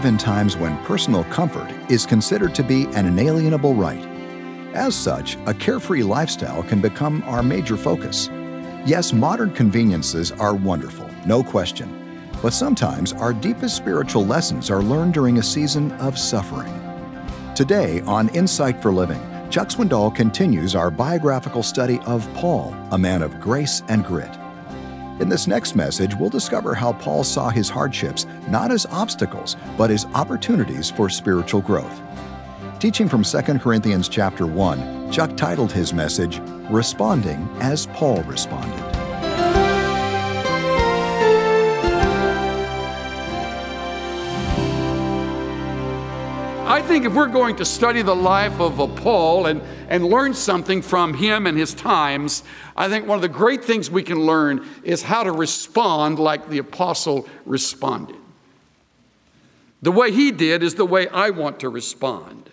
live in times when personal comfort is considered to be an inalienable right. As such, a carefree lifestyle can become our major focus. Yes, modern conveniences are wonderful, no question. But sometimes our deepest spiritual lessons are learned during a season of suffering. Today on Insight for Living, Chuck Swindoll continues our biographical study of Paul, a man of grace and grit. In this next message, we'll discover how Paul saw his hardships not as obstacles, but as opportunities for spiritual growth. Teaching from 2 Corinthians chapter 1, Chuck titled his message, Responding as Paul Responded. I think if we're going to study the life of Paul and learn something from him and his times, I think one of the great things we can learn is how to respond like the apostle responded. The way he did is the way I want to respond.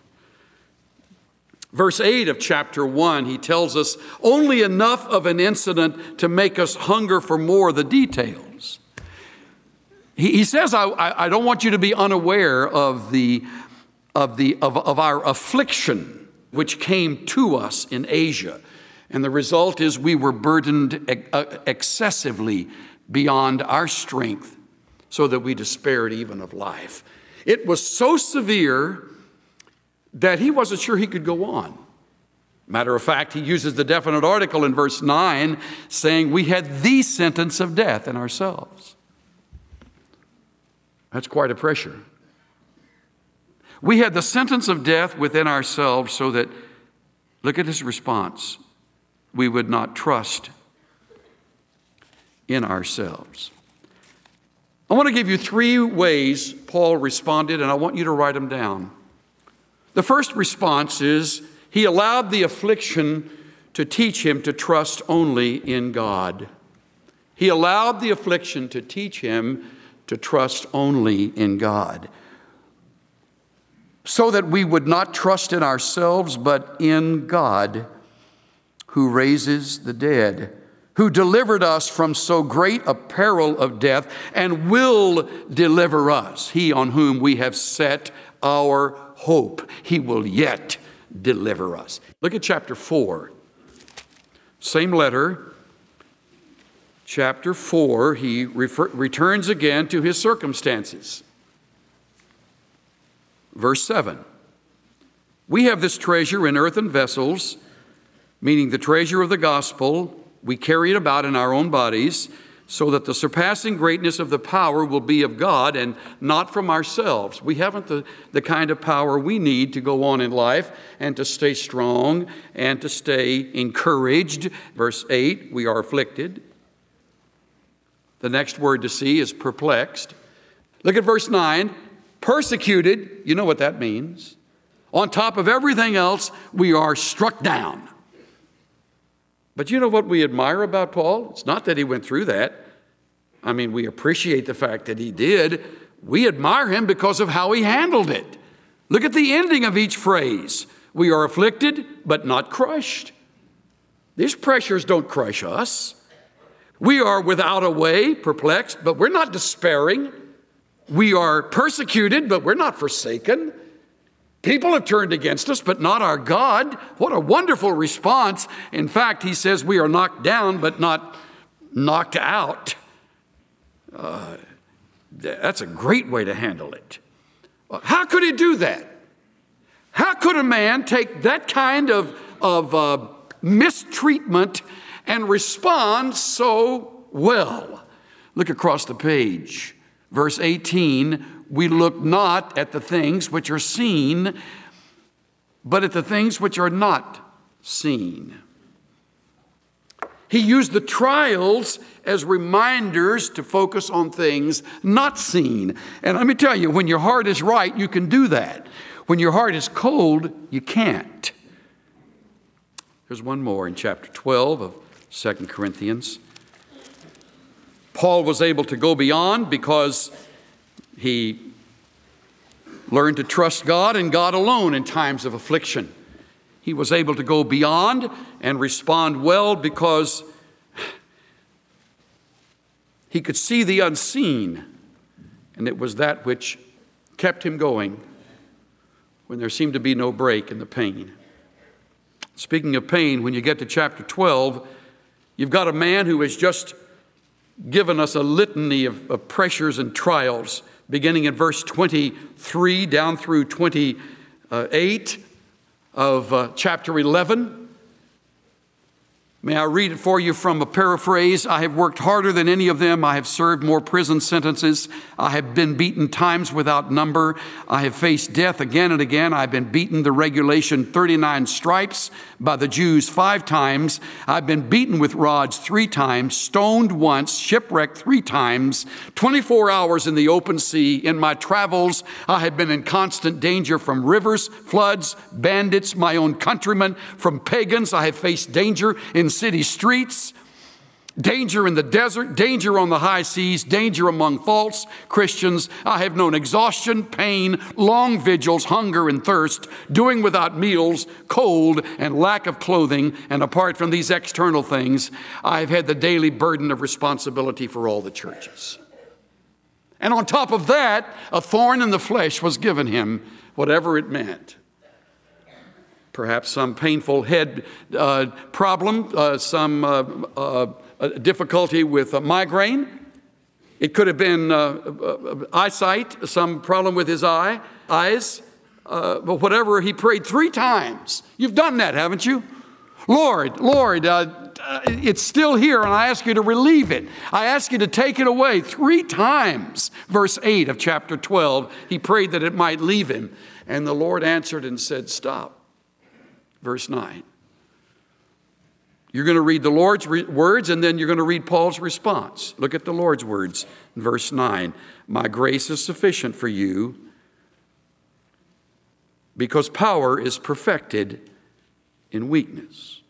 Verse 8 of chapter 1, he tells us only enough of an incident to make us hunger for more of the details. He says, I don't want you to be unaware of our affliction, which came to us in Asia. And the result is we were burdened excessively beyond our strength, so that we despaired even of life. It was so severe that he wasn't sure he could go on. Matter of fact, he uses the definite article in verse 9, saying we had the sentence of death in ourselves. That's quite a pressure. We had the sentence of death within ourselves so that, look at his response, we would not trust in ourselves. I want to give you 3 ways Paul responded, and I want you to write them down. The first response is he allowed the affliction to teach him to trust only in God. He allowed the affliction to teach him to trust only in God, so that we would not trust in ourselves, but in God, who raises the dead, who delivered us from so great a peril of death, and will deliver us. He on whom we have set our hope, he will yet deliver us. Look at chapter 4. Same letter. Chapter 4, he returns again to his circumstances. Verse 7, we have this treasure in earthen vessels, meaning the treasure of the gospel. We carry it about in our own bodies, so that the surpassing greatness of the power will be of God and not from ourselves. We haven't the kind of power we need to go on in life and to stay strong and to stay encouraged. Verse 8, we are afflicted. The next word to see is perplexed. Look at verse 9. Persecuted, you know what that means. On top of everything else, we are struck down. But you know what we admire about Paul? It's not that he went through that. I mean, we appreciate the fact that he did. We admire him because of how he handled it. Look at the ending of each phrase. We are afflicted, but not crushed. These pressures don't crush us. We are without a way, perplexed, but we're not despairing. We are persecuted, but we're not forsaken. People have turned against us, but not our God. What a wonderful response. In fact, he says we are knocked down, but not knocked out. That's a great way to handle it. How could he do that? How could a man take that kind of mistreatment and respond so well? Look across the page. Verse 18, we look not at the things which are seen, but at the things which are not seen. He used the trials as reminders to focus on things not seen. And let me tell you, when your heart is right, you can do that. When your heart is cold, you can't. There's one more in chapter 12 of 2 Corinthians. Paul was able to go beyond because he learned to trust God and God alone in times of affliction. He was able to go beyond and respond well because he could see the unseen, and it was that which kept him going when there seemed to be no break in the pain. Speaking of pain, when you get to chapter 12, you've got a man who has just given us a litany of pressures and trials, beginning in verse 23 down through 28 of chapter 11. May I read it for you from a paraphrase? I have worked harder than any of them. I have served more prison sentences. I have been beaten times without number. I have faced death again and again. I've been beaten the regulation 39 stripes by the Jews 5 times. I've been beaten with rods 3 times, stoned once, shipwrecked 3 times, 24 hours in the open sea. In my travels, I have been in constant danger from rivers, floods, bandits, my own countrymen, from pagans. I have faced danger in city streets, danger in the desert, danger on the high seas, danger among false Christians. I have known exhaustion, pain, long vigils, hunger and thirst, doing without meals, cold and lack of clothing. And apart from these external things, I've had the daily burden of responsibility for all the churches. And on top of that, a thorn in the flesh was given him, whatever it meant. Perhaps some painful head problem, some difficulty with a migraine. It could have been eyesight, some problem with his eyes. But whatever, he prayed 3 times. You've done that, haven't you? Lord, it's still here, and I ask you to relieve it. I ask you to take it away. 3 times. Verse 8 of chapter 12, he prayed that it might leave him. And the Lord answered and said, stop. Verse 9. You're going to read the Lord's words, and then you're going to read Paul's response. Look at the Lord's words in verse 9. My grace is sufficient for you because power is perfected in weakness.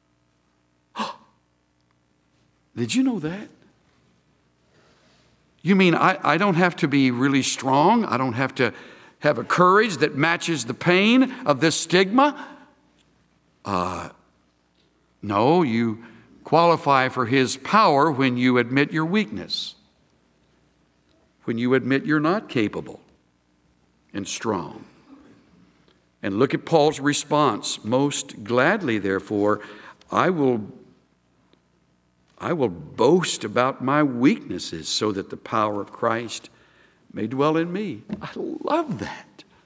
Did you know that? You mean I don't have to be really strong? I don't have to have a courage that matches the pain of this stigma? No, you qualify for his power when you admit your weakness, when you admit you're not capable and strong. And look at Paul's response. Most gladly, therefore, I will boast about my weaknesses so that the power of Christ may dwell in me. I love that.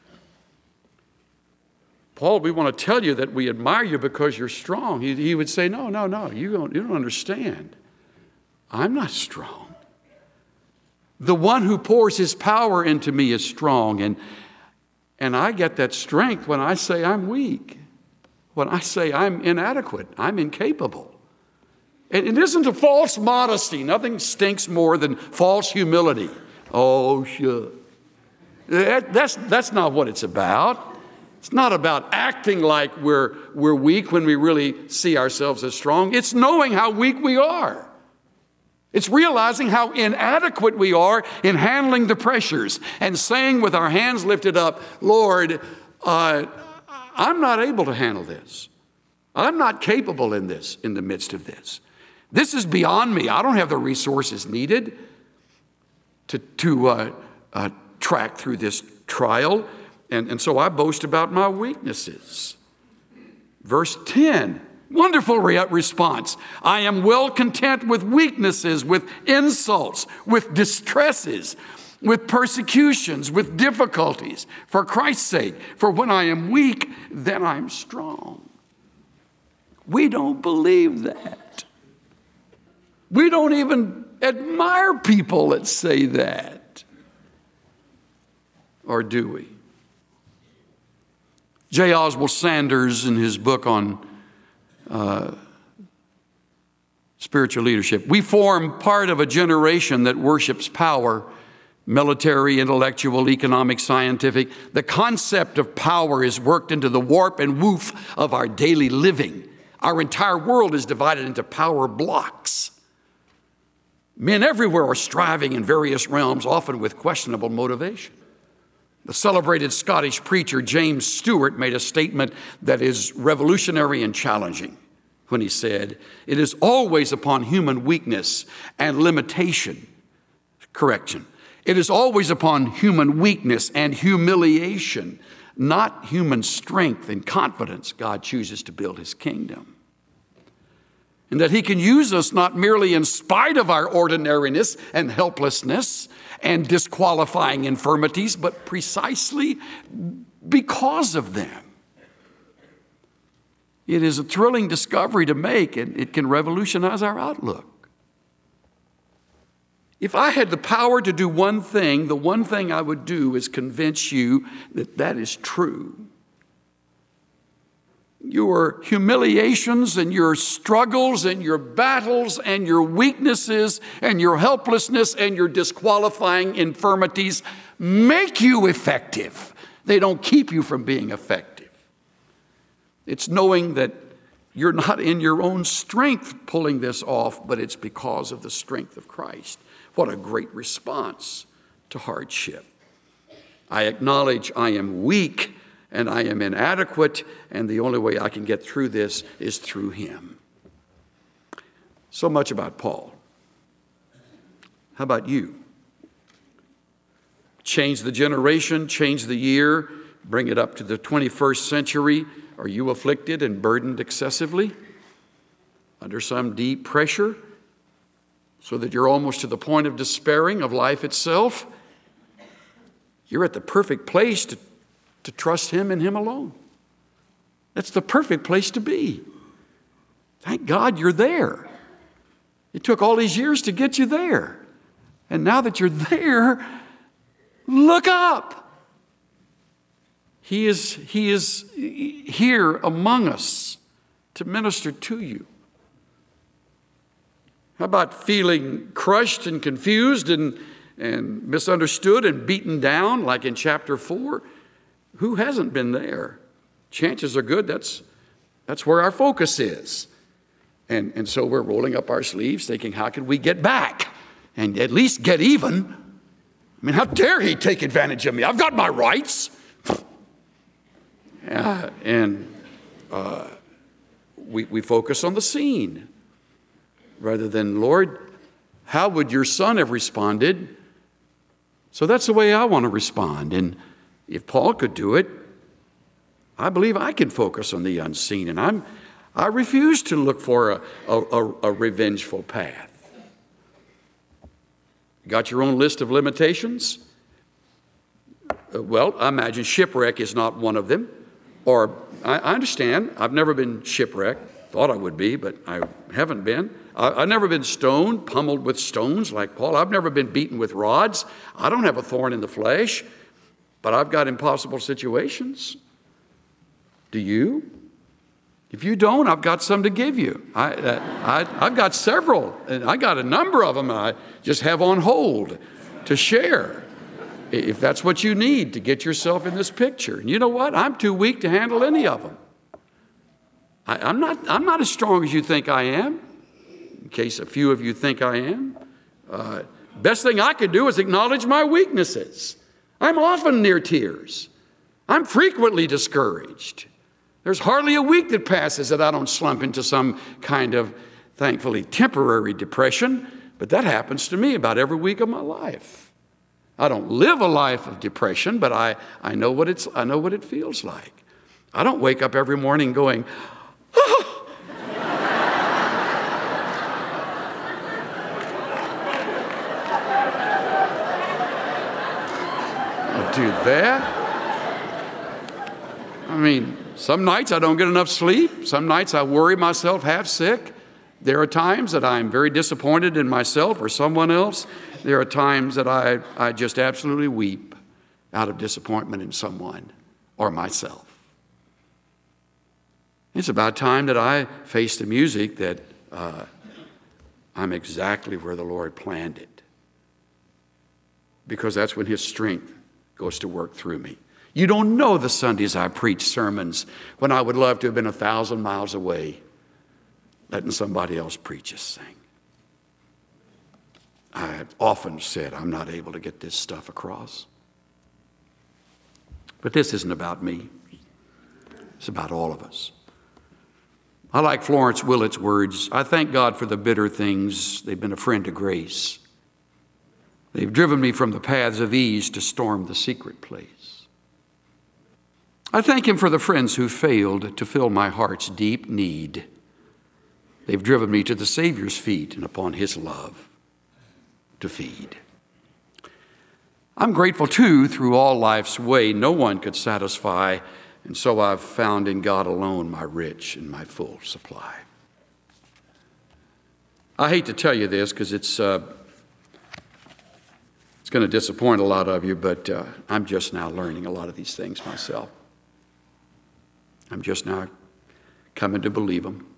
Paul, we want to tell you that we admire you because you're strong. He would say, no, you don't understand. I'm not strong. The one who pours his power into me is strong. And I get that strength when I say I'm weak, when I say I'm inadequate, I'm incapable. And it isn't a false modesty. Nothing stinks more than false humility. Oh, sure. That's not what it's about. It's not about acting like we're weak when we really see ourselves as strong. It's knowing how weak we are. It's realizing how inadequate we are in handling the pressures and saying with our hands lifted up, Lord, I'm not able to handle this. I'm not capable in the midst of this. This is beyond me. I don't have the resources needed to track through this trial. And so I boast about my weaknesses. Verse 10, wonderful response. I am well content with weaknesses, with insults, with distresses, with persecutions, with difficulties, for Christ's sake. For when I am weak, then I'm strong. We don't believe that. We don't even admire people that say that. Or do we? J. Oswald Sanders, in his book on spiritual leadership, we form part of a generation that worships power, military, intellectual, economic, scientific. The concept of power is worked into the warp and woof of our daily living. Our entire world is divided into power blocks. Men everywhere are striving in various realms, often with questionable motivation. The celebrated Scottish preacher James Stewart made a statement that is revolutionary and challenging when he said, it is always upon human weakness and limitation, It is always upon human weakness and humiliation, not human strength and confidence, God chooses to build his kingdom. And that he can use us not merely in spite of our ordinariness and helplessness and disqualifying infirmities, but precisely because of them. It is a thrilling discovery to make, and it can revolutionize our outlook. If I had the power to do one thing, the one thing I would do is convince you that that is true. Your humiliations and your struggles and your battles and your weaknesses and your helplessness and your disqualifying infirmities make you effective. They don't keep you from being effective. It's knowing that you're not in your own strength pulling this off, but it's because of the strength of Christ. What a great response to hardship. I acknowledge I am weak and I am inadequate, and the only way I can get through this is through him. So much about Paul. How about you? Change the generation, change the year, bring it up to the 21st century. Are you afflicted and burdened excessively? Under some deep pressure? So that you're almost to the point of despairing of life itself? You're at the perfect place to trust him and him alone. That's the perfect place to be. Thank God you're there. It took all these years to get you there. And now that you're there, look up. He is here among us to minister to you. How about feeling crushed and confused and misunderstood and beaten down like in chapter 4? Who hasn't been there? Chances are good that's where our focus is. And so we're rolling up our sleeves thinking, how can we get back and at least get even? I mean, how dare he take advantage of me? I've got my rights. We focus on the scene rather than, Lord, how would your son have responded? So that's the way I want to respond. And if Paul could do it, I believe I can focus on the unseen. And I refuse to look for a revengeful path. You got your own list of limitations? Well, I imagine shipwreck is not one of them. Or I understand, I've never been shipwrecked. Thought I would be, but I haven't been. I've never been stoned, pummeled with stones like Paul. I've never been beaten with rods. I don't have a thorn in the flesh. But I've got impossible situations. Do you? If you don't, I've got some to give you. I've got several, and I got a number of them I just have on hold to share. If that's what you need to get yourself in this picture. And you know what? I'm too weak to handle any of them. I'm not as strong as you think I am, in case a few of you think I am. Best thing I could do is acknowledge my weaknesses. I'm often near tears. I'm frequently discouraged. There's hardly a week that passes that I don't slump into some kind of, thankfully, temporary depression, but that happens to me about every week of my life. I don't live a life of depression, but I know what it feels like. I don't wake up every morning going, oh. Do that. I mean, some nights I don't get enough sleep. Some nights I worry myself half sick. There are times that I'm very disappointed in myself or someone else. There are times that I just absolutely weep out of disappointment in someone or myself. It's about time that I face the music that I'm exactly where the Lord planned it. Because that's when his strength goes to work through me. You don't know the Sundays I preach sermons when I would love to have been 1,000 miles away letting somebody else preach this thing. I have often said I'm not able to get this stuff across. But this isn't about me. It's about all of us. I like Florence Willett's words. I thank God for the bitter things. They've been a friend to grace. They've driven me from the paths of ease to storm the secret place. I thank him for the friends who failed to fill my heart's deep need. They've driven me to the Savior's feet and upon his love to feed. I'm grateful, too, through all life's way, no one could satisfy, and so I've found in God alone my rich and my full supply. I hate to tell you this because it's going to disappoint a lot of you, but I'm just now learning a lot of these things myself. I'm just now coming to believe them.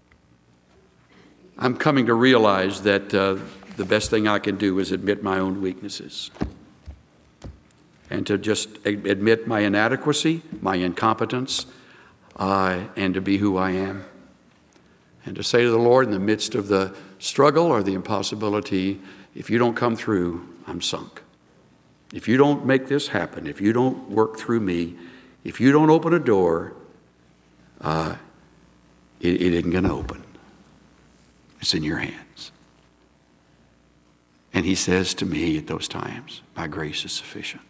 I'm coming to realize that the best thing I can do is admit my own weaknesses and to just admit my inadequacy, my incompetence, and to be who I am. And to say to the Lord in the midst of the struggle or the impossibility, if you don't come through, I'm sunk. If you don't make this happen, if you don't work through me, if you don't open a door, it isn't going to open. It's in your hands. And he says to me at those times, my grace is sufficient.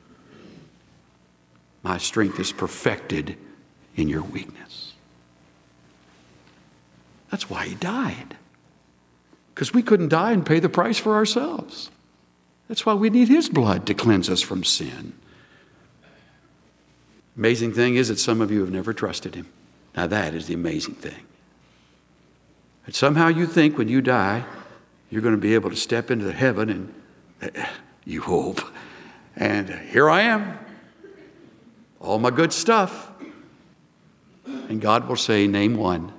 My strength is perfected in your weakness. That's why he died. Because we couldn't die and pay the price for ourselves. That's why we need his blood to cleanse us from sin. Amazing thing is that some of you have never trusted him. Now that is the amazing thing. But somehow you think when you die, you're going to be able to step into heaven and you hope. And here I am. All my good stuff. And God will say, name one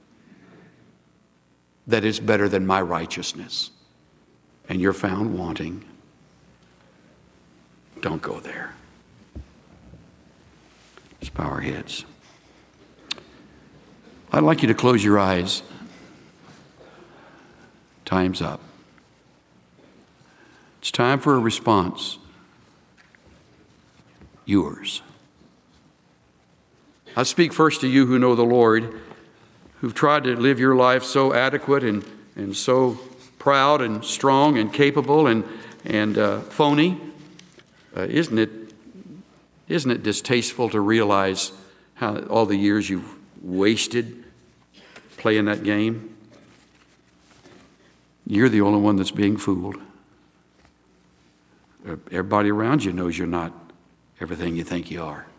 that is better than my righteousness. And you're found wanting. Don't go there. Let's bow our heads. I'd like you to close your eyes. Time's up. It's time for a response. Yours. I speak first to you who know the Lord, who've tried to live your life so adequate and so proud and strong and capable and phony. Isn't it distasteful to realize how all the years you've wasted playing that game? You're the only one that's being fooled. Everybody around you knows you're not everything you think you are.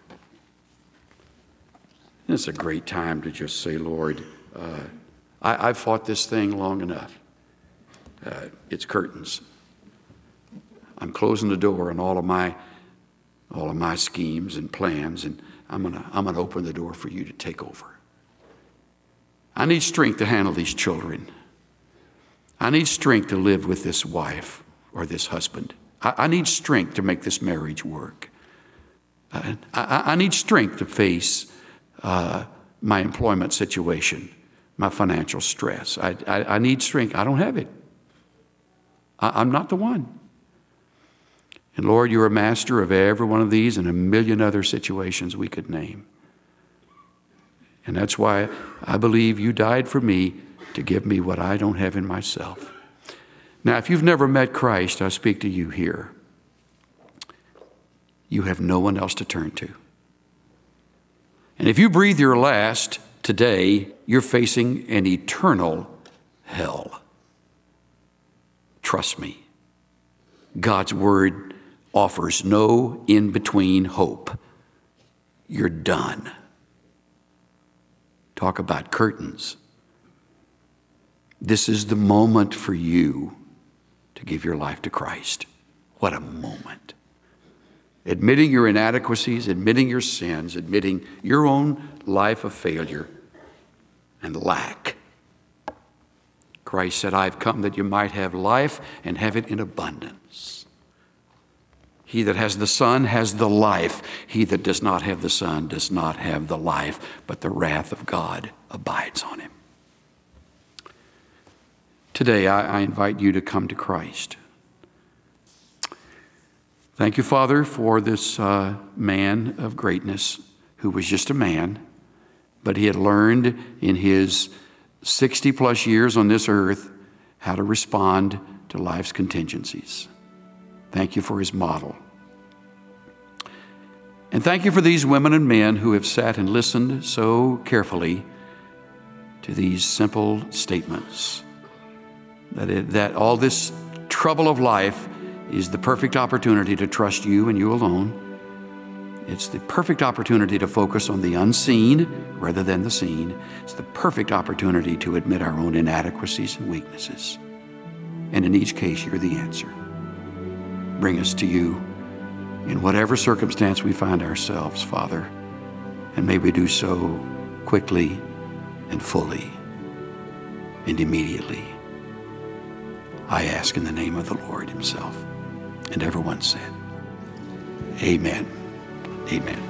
And it's a great time to just say, Lord, I've fought this thing long enough. It's curtains. I'm closing the door on all of my schemes and plans, and I'm gonna open the door for you to take over. I need strength to handle these children. I need strength to live with this wife or this husband. I need strength to make this marriage work. I need strength to face my employment situation, my financial stress. I need strength. I don't have it. I'm not the one. And Lord, you're a master of every one of these and a million other situations we could name. And that's why I believe you died for me to give me what I don't have in myself. Now, if you've never met Christ, I speak to you here. You have no one else to turn to. And if you breathe your last today, you're facing an eternal hell. Trust me. God's word offers no in-between hope. You're done. Talk about curtains. This is the moment for you to give your life to Christ. What a moment. Admitting your inadequacies, admitting your sins, admitting your own life of failure and lack. Christ said, I've come that you might have life and have it in abundance. He that has the Son has the life. He that does not have the Son does not have the life, but the wrath of God abides on him. Today, I invite you to come to Christ. Thank you, Father, for this man of greatness who was just a man, but he had learned in his 60 plus years on this earth how to respond to life's contingencies. Thank you for his model. And thank you for these women and men who have sat and listened so carefully to these simple statements. That all this trouble of life is the perfect opportunity to trust you and you alone. It's the perfect opportunity to focus on the unseen rather than the seen. It's the perfect opportunity to admit our own inadequacies and weaknesses. And in each case, you're the answer. Bring us to you in whatever circumstance we find ourselves, Father, and may we do so quickly and fully and immediately. I ask in the name of the Lord himself. And everyone said, amen. Amen.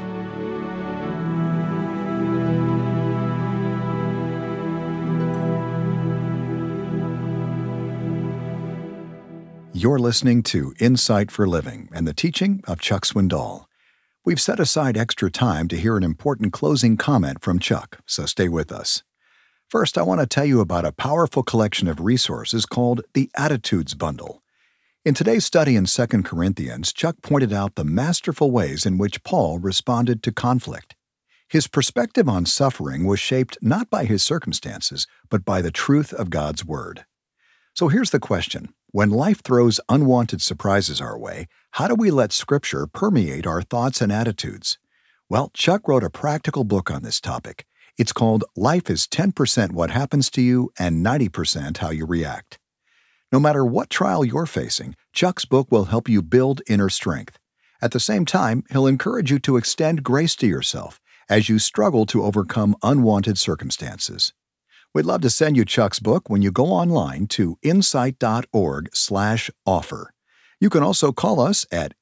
You're listening to Insight for Living and the teaching of Chuck Swindoll. We've set aside extra time to hear an important closing comment from Chuck, so stay with us. First, I want to tell you about a powerful collection of resources called the Attitudes Bundle. In today's study in 2 Corinthians, Chuck pointed out the masterful ways in which Paul responded to conflict. His perspective on suffering was shaped not by his circumstances, but by the truth of God's Word. So here's the question. When life throws unwanted surprises our way, how do we let Scripture permeate our thoughts and attitudes? Well, Chuck wrote a practical book on this topic. It's called Life is 10% What Happens to You and 90% How You React. No matter what trial you're facing, Chuck's book will help you build inner strength. At the same time, he'll encourage you to extend grace to yourself as you struggle to overcome unwanted circumstances. We'd love to send you Chuck's book when you go online to insight.org/offer. You can also call us at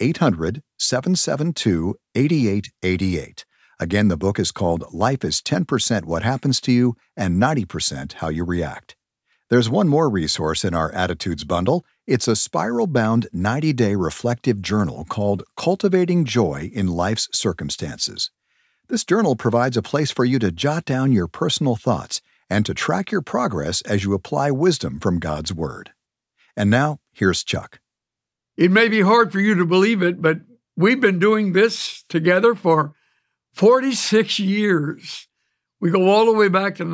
800-772-8888. Again, the book is called Life is 10% What Happens to You and 90% How You React. There's one more resource in our Attitudes Bundle. It's a spiral-bound 90-day reflective journal called Cultivating Joy in Life's Circumstances. This journal provides a place for you to jot down your personal thoughts and to track your progress as you apply wisdom from God's Word. And now, here's Chuck. It may be hard for you to believe it, but we've been doing this together for 46 years. We go all the way back to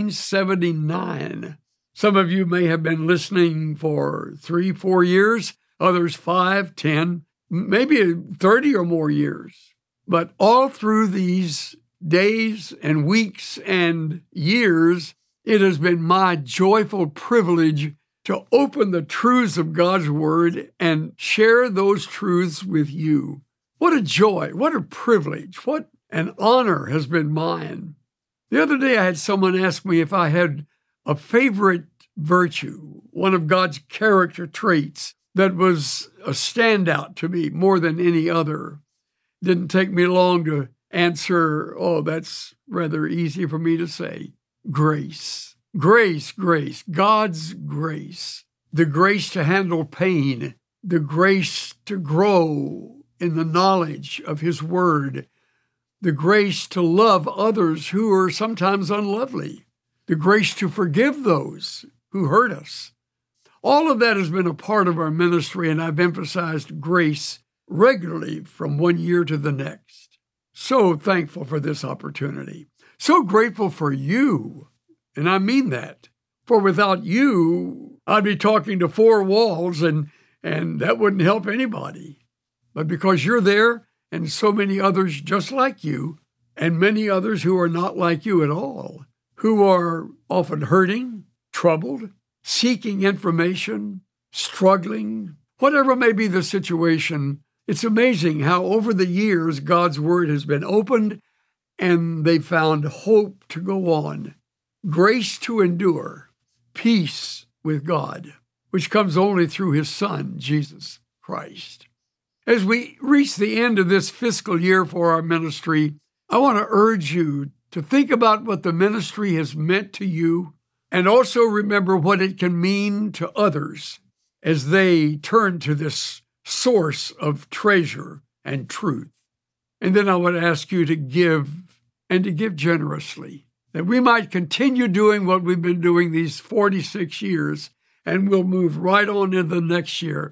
1979. Some of you may have been listening for 3-4 years, others 5, 10, maybe 30 or more years. But all through these days and weeks and years, it has been my joyful privilege to open the truths of God's Word and share those truths with you. What a joy, what a privilege, what an honor has been mine. The other day I had someone ask me if I had a favorite virtue, one of God's character traits that was a standout to me more than any other. Didn't take me long to answer, that's rather easy for me to say. Grace. Grace, grace, God's grace. The grace to handle pain, the grace to grow in the knowledge of His Word, the grace to love others who are sometimes unlovely, the grace to forgive those who hurt us. All of that has been a part of our ministry, and I've emphasized grace regularly from one year to the next. So thankful for this opportunity. So grateful for you, and I mean that. For without you, I'd be talking to four walls, and that wouldn't help anybody. But because you're there, and so many others just like you, and many others who are not like you at all, who are often hurting, troubled, seeking information, struggling, whatever may be the situation, it's amazing how over the years God's Word has been opened and they found hope to go on, grace to endure, peace with God, which comes only through His Son, Jesus Christ. As we reach the end of this fiscal year for our ministry, I want to urge you to think about what the ministry has meant to you and also remember what it can mean to others as they turn to this source of treasure and truth. And then I would ask you to give, and to give generously, that we might continue doing what we've been doing these 46 years, and we'll move right on into the next year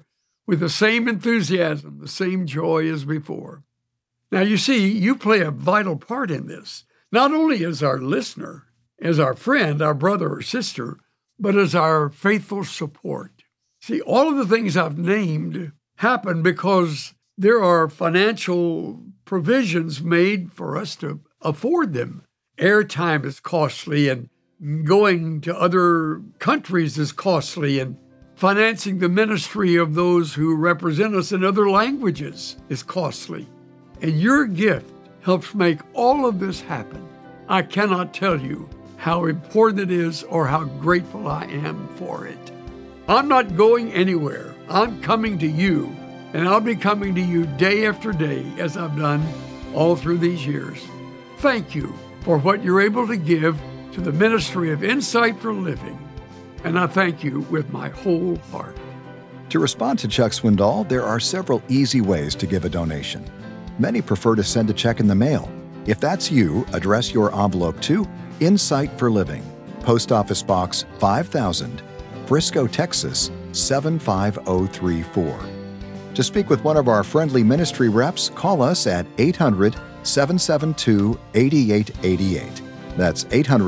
with the same enthusiasm, the same joy as before. Now, you see, you play a vital part in this, not only as our listener, as our friend, our brother or sister, but as our faithful support. See, all of the things I've named happen because there are financial provisions made for us to afford them. Airtime is costly, and going to other countries is costly, and financing the ministry of those who represent us in other languages is costly. And your gift helps make all of this happen. I cannot tell you how important it is or how grateful I am for it. I'm not going anywhere. I'm coming to you, and I'll be coming to you day after day as I've done all through these years. Thank you for what you're able to give to the ministry of Insight for Living, and I thank you with my whole heart. To respond to Chuck Swindoll, there are several easy ways to give a donation. Many prefer to send a check in the mail. If that's you, address your envelope to Insight for Living, Post Office Box 5000, Frisco, Texas 75034. To speak with one of our friendly ministry reps, call us at 800-772-8888. That's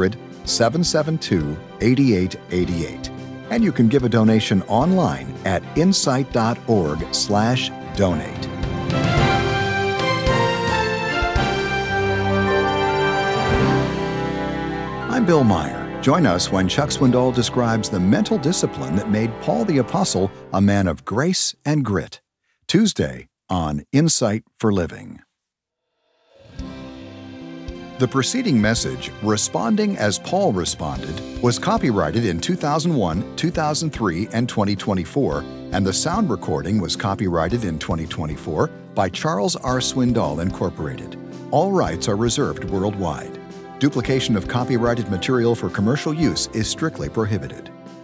800-772-8888. And you can give a donation online at insight.org/donate. I'm Bill Meyer. Join us when Chuck Swindoll describes the mental discipline that made Paul the Apostle a man of grace and grit. Tuesday on Insight for Living. The preceding message, Responding as Paul Responded, was copyrighted in 2001, 2003, and 2024, and the sound recording was copyrighted in 2024 by Charles R. Swindoll, Incorporated. All rights are reserved worldwide. Duplication of copyrighted material for commercial use is strictly prohibited.